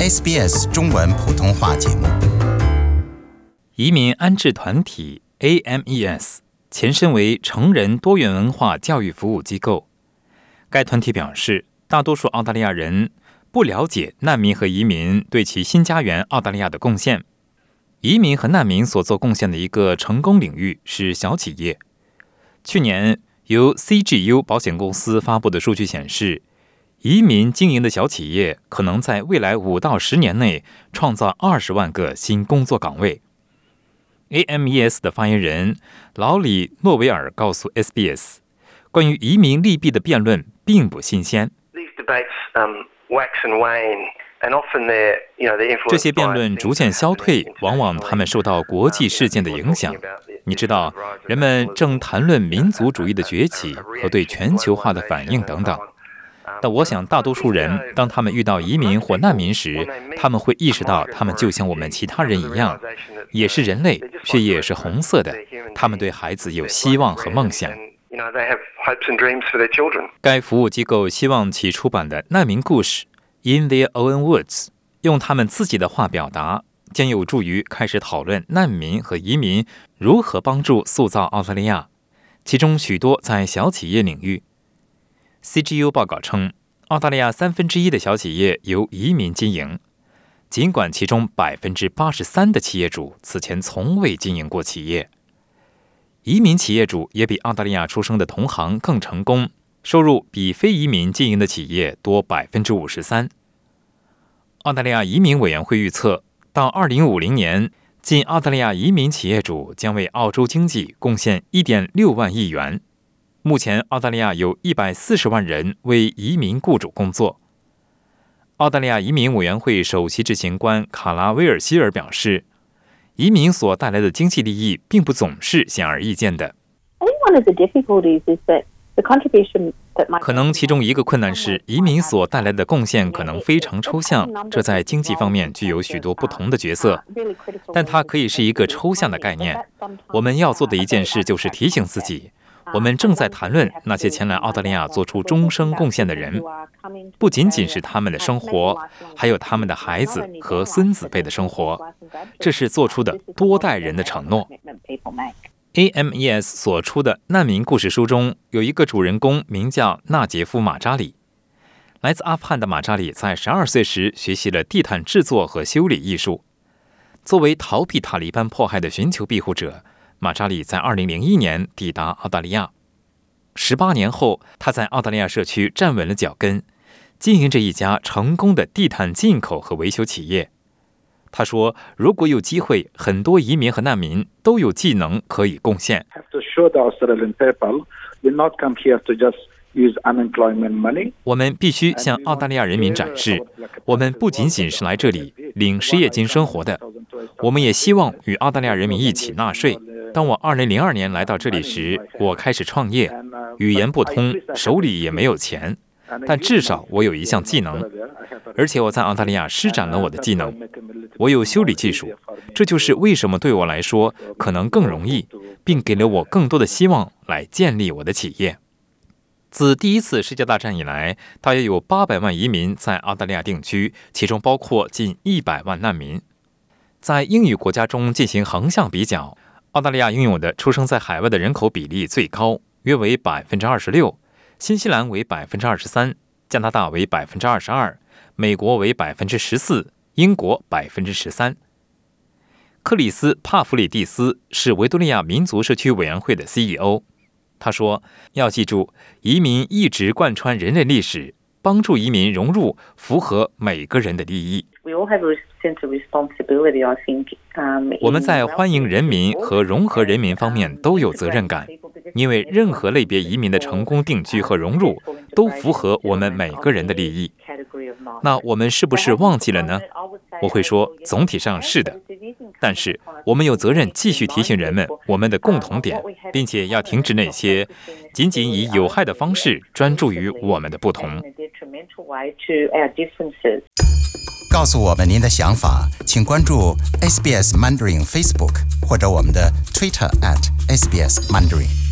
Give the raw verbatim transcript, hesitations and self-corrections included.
S B S 中文普通话节目。 移民安置团体 A M E S 前身为成人多元文化教育服务机构。该团体表示，大多数澳大利亚人不了解难民和移民对其新家园澳大利亚的贡献。移民和难民所做贡献的一个成功领域是小企业。去年由 C G U 保险公司发布的数据显示，移民经营的小企业可能在未来五到十年内创造二十万个新工作岗位。A M E S 的发言人劳里·诺维尔告诉 S B S， 关于移民利弊的辩论并不新鲜。这些辩论逐渐消退，往往他们受到国际事件的影响。你知道，人们正谈论民族主义的崛起和对全球化的反应等等。但我想，大多数人当他们遇到移民或难民时，他们会意识到他们就像我们其他人一样，也是人类，血液是红色的，他们对孩子有希望和梦想。该服务机构希望其出版的难民故事 In Their Own Words 用他们自己的话表达，将有助于开始讨论难民和移民如何帮助塑造澳大利亚，其中许多在小企业领域。C G U 报告称，澳大利亚三分之一的小企业由移民经营，尽管其中百分之八十三的企业主此前从未经营过企业。移民企业主也比澳大利亚出生的同行更成功，收入比非移民经营的企业多百分之五十三。澳大利亚移民委员会预测，到二零五零年，近澳大利亚移民企业主将为澳洲经济贡献 一点六万亿元。目前，澳大利亚有一百四十万人为移民雇主工作。澳大利亚移民委员会首席执行官卡拉威尔希尔表示，移民所带来的经济利益并不总是显而易见的。可能其中一个困难是，移民所带来的贡献可能非常抽象，这在经济方面具有许多不同的角色，但它可以是一个抽象的概念。我们要做的一件事就是提醒自己，我们正在谈论那些前来澳大利亚做出终生贡献的人，不仅仅是他们的生活，还有他们的孩子和孙子辈的生活。这是做出的多代人的承诺。A M E S 所出的难民故事书中有一个主人公名叫纳杰夫·马扎里。来自阿富汗的马扎里在十二岁时学习了地毯制作和修理艺术。作为逃避塔利班迫害的寻求庇护者，马扎里在二零零一年抵达澳大利亚。十八年后，他在澳大利亚社区站稳了脚跟，经营着一家成功的地毯进口和维修企业。他说，如果有机会，很多移民和难民都有技能可以贡献。我们必须向澳大利亚人民展示，我们不仅仅是来这里领失业金生活的，我们也希望与澳大利亚人民一起纳税。当我二零零二年来到这里时，我开始创业，语言不通，手里也没有钱，但至少我有一项技能，而且我在澳大利亚施展了我的技能。我有修理技术，这就是为什么对我来说可能更容易，并给了我更多的希望来建立我的企业。自第一次世界大战以来，大约有八百万移民在澳大利亚定居，其中包括近一百万难民。在英语国家中进行横向比较，澳大利亚拥有的出生在海外的人口比例最高，约为百分之二十六，新西兰为百分之二十三，加拿大为百分之二十二，美国为百分之十四，英国百分之十三。克里斯·帕弗里蒂斯是维多利亚民族社区委员会的 C E O。他说，要记住，移民一直贯穿人类历史，帮助移民融入，符合每个人的利益。我们在欢迎人民和融合人民方面都有责任感，因为任何类别移民的成功定居和融入都符合我们每个人的利益。那我们是不是忘记了呢？我会说，总体上是的，但是我们有责任继续提醒人们我们的共同点，并且要停止那些仅仅以有害的方式专注于我们的不同。 告诉我们您的想法，请关注 S B S Mandarin Facebook 或者我们的 Twitter at S B S Mandarin。